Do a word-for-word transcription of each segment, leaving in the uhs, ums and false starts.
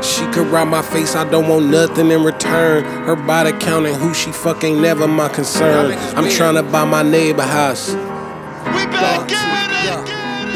She could ride my face, I don't want nothing in return. Her body count and who she fuck ain't never my concern. I'm tryna buy my neighbor house. We back at it.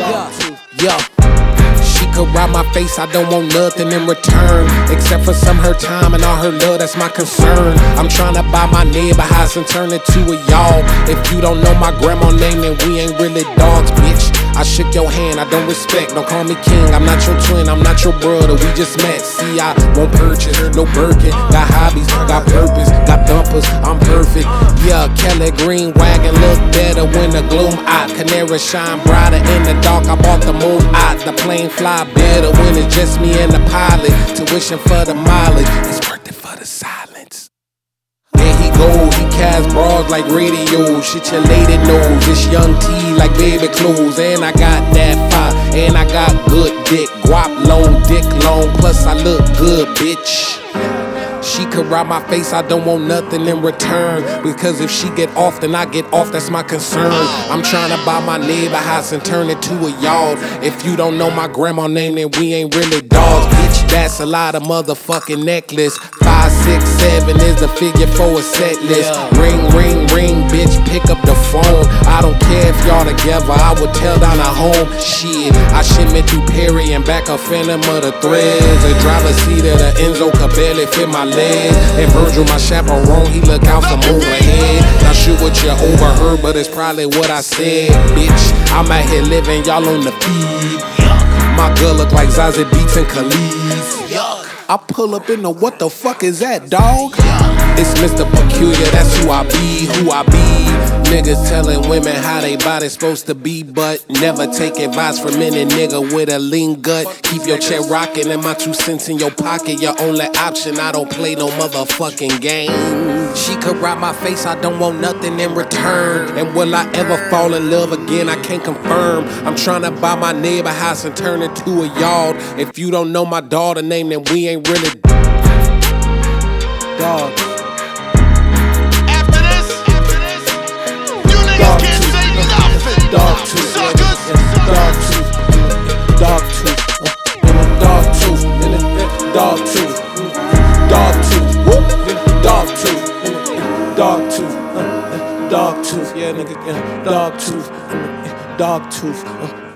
Yeah, yeah. She could ride my face, I don't want nothing in return, except for some her time and all her love, that's my concern. I'm tryna buy my neighbor house and turn it to a y'all. If you don't know my grandma name, then we ain't really dogs, bitch. I shook your hand, I don't respect, don't call me king. I'm not your twin, I'm not your brother, we just met. See, I won't purchase, no Birkin. Got hobbies, got purpose, got dumpers, I'm perfect. Yeah, Kelly Green wagon look better when the gloom out. Canary shine brighter in the dark, I bought the moon out. The plane fly better when it's just me and the pilot. Tuition for the mileage, it's worth it for the silence. There he go, he cast bras like radio. Shit your lady knows, it's young T like baby clothes. And I got that fire, and I got good dick. Guap long, dick long, plus I look good, bitch. She could ride my face, I don't want nothing in return, because if she get off, then I get off, that's my concern. I'm tryna buy my neighbor house and turn it to a yard. If you don't know my grandma name, then we ain't really dogs, bitch. That's a lot of motherfucking necklace. Five, six, seven is the figure for a set list. Ring, ring, ring, bitch, pick up the phone. I don't care if y'all together, I would tell down a home. Shit, I shimmy through Perry and back a phantom of the threads. The driver's seat of the Enzo could barely fit my legs. And Virgil, my chaperone, he look out from overhead. Not sure what you overheard, but it's probably what I said, bitch. I'm out here living, y'all on the feed. My girl look like Zazie Beetz and Khalees. I pull up in the what the fuck is that, dog? It's Mister Peculiar, that's who I be, who I be. Niggas telling women how they body's supposed to be, but never take advice from any nigga with a lean gut. Keep your chair rocking and my two cents in your pocket, your only option. I don't play no motherfucking game. She could ride my face, I don't want nothing in return. And will I ever fall in love again? I can't confirm. I'm trying to buy my neighbor house and turn it to a yard. If you don't know my daughter name, then we ain't really dogs. After this, after this, you niggas can't say nothing. Dog tooth, Suckers. dog tooth, dog tooth, dog tooth, dog tooth, dog tooth, dog tooth, dog tooth, dog tooth, yeah, nigga, dog tooth, dog tooth.